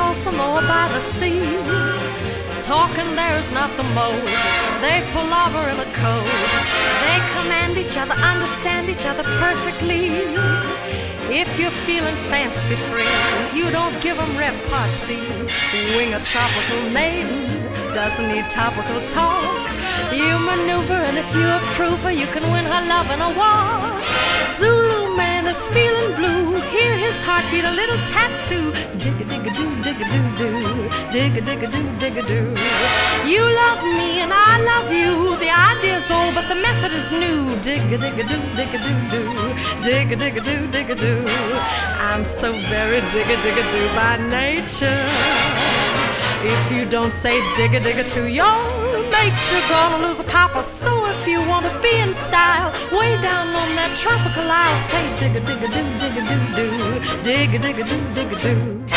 lonesome over by the sea. Talking there's not the mode. They pull over in a code. They command each other, understand each other perfectly. If you're feeling fancy free, you don't give them repartee. Wing a tropical maiden doesn't need topical talk. You maneuver, and if you approve her, you can win her love in a walk. Zulu man is feeling blue. Hear his heartbeat, a little tattoo. Dig-a-dig-a-doo, dig-a-doo-doo. Dig-a-dig-a-doo, dig-a-doo. You love me and I love you. The idea's old, but the method is new. Dig-a-dig-a-doo, dig-a-doo-doo. Dig-a-dig-a-doo, dig-a-doo. I'm so very dig-a-dig-a-doo by nature. If you don't say digga-digga to your mate, you're gonna lose a papa. So if you wanna be in style, way down on that tropical isle, say digga-digga-doo, digga-doo-doo. Digga-digga-doo, digga-doo.